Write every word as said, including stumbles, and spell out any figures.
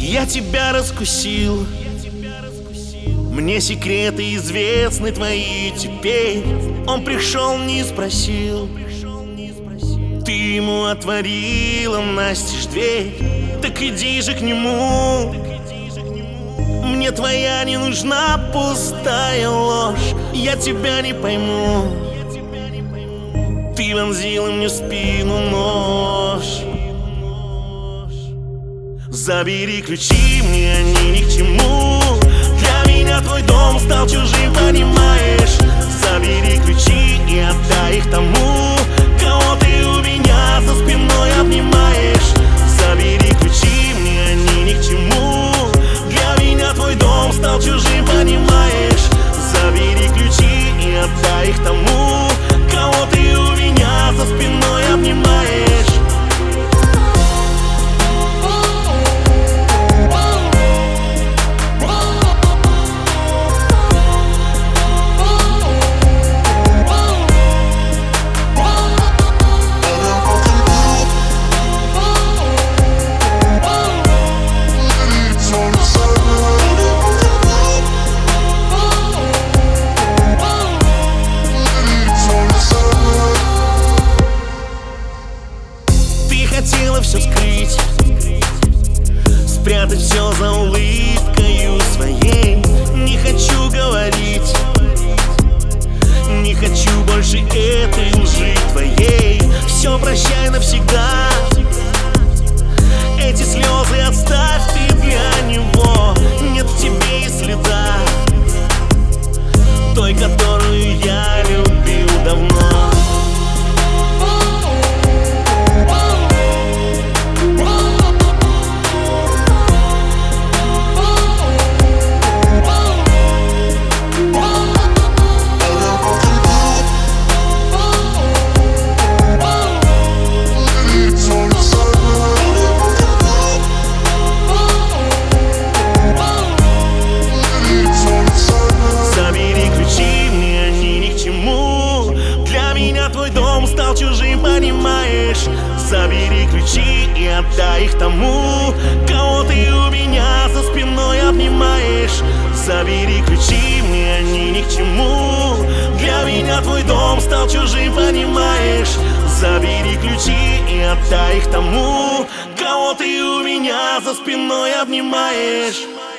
Я тебя раскусил, мне секреты известны твои теперь. Он пришел, не спросил, ты ему отворила настежь дверь. Так иди же к нему, мне твоя не нужна пустая ложь. Я тебя не пойму, ты вонзила мне в спину нож. Забери ключи, мне они ни к чему. Для меня твой дом стал чужим, понимаешь? Забери ключи и отдай их тому, кого ты у меня за спиной обнимаешь. Забери ключи, мне они ни к чему. Для меня твой дом стал чужим, понимаешь? Забери ключи и отдай их тому, кого ты у меня за спиной обнимаешь. Хотела все скрыть, спрятать все за улыбкою своей. Не хочу говорить, не хочу больше этой лжи твоей. Все прощай навсегда, эти слезы отставь ты для него. Нет в тебе и следа той, которую я любил давно. Твой дом стал чужим, понимаешь? Забери ключи и отдай их тому, кого ты у меня за спиной обнимаешь. Забери ключи, мне они ни к чему. Для меня твой дом стал чужим, понимаешь? Забери ключи и отдай их тому, кого ты у меня за спиной обнимаешь.